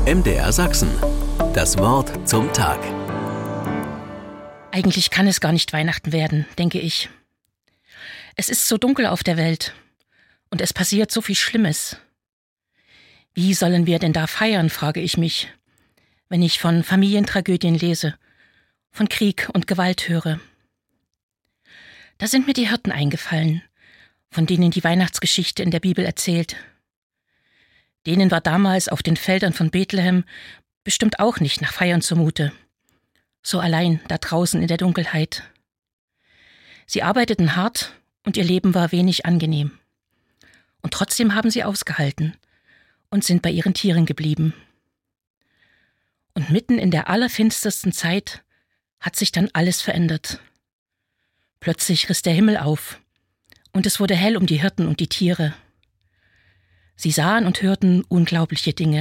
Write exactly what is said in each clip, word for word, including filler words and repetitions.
M D R Sachsen. Das Wort zum Tag. Eigentlich kann es gar nicht Weihnachten werden, denke ich. Es ist so dunkel auf der Welt und es passiert so viel Schlimmes. Wie sollen wir denn da feiern, frage ich mich, wenn ich von Familientragödien lese, von Krieg und Gewalt höre. Da sind mir die Hirten eingefallen, von denen die Weihnachtsgeschichte in der Bibel erzählt. Denen war damals auf den Feldern von Bethlehem bestimmt auch nicht nach Feiern zumute. So allein da draußen in der Dunkelheit. Sie arbeiteten hart und ihr Leben war wenig angenehm. Und trotzdem haben sie ausgehalten und sind bei ihren Tieren geblieben. Und mitten in der allerfinstersten Zeit hat sich dann alles verändert. Plötzlich riss der Himmel auf und es wurde hell um die Hirten und die Tiere. Sie sahen und hörten unglaubliche Dinge.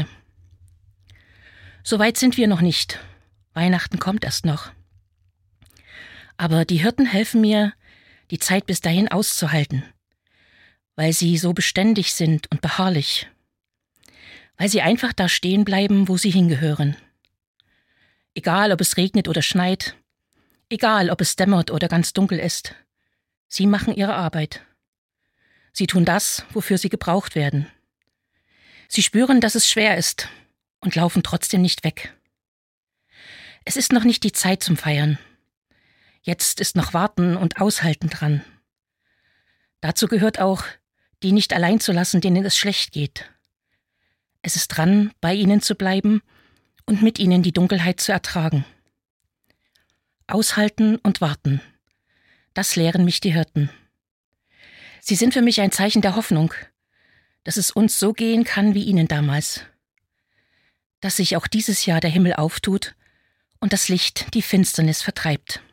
So weit sind wir noch nicht. Weihnachten kommt erst noch. Aber die Hirten helfen mir, die Zeit bis dahin auszuhalten, weil sie so beständig sind und beharrlich, weil sie einfach da stehen bleiben, wo sie hingehören. Egal, ob es regnet oder schneit, egal, ob es dämmert oder ganz dunkel ist, sie machen ihre Arbeit. Sie tun das, wofür sie gebraucht werden. Sie spüren, dass es schwer ist und laufen trotzdem nicht weg. Es ist noch nicht die Zeit zum Feiern. Jetzt ist noch Warten und Aushalten dran. Dazu gehört auch, die nicht allein zu lassen, denen es schlecht geht. Es ist dran, bei ihnen zu bleiben und mit ihnen die Dunkelheit zu ertragen. Aushalten und warten. Das lehren mich die Hirten. Sie sind für mich ein Zeichen der Hoffnung, dass es uns so gehen kann wie ihnen damals. Dass sich auch dieses Jahr der Himmel auftut und das Licht die Finsternis vertreibt.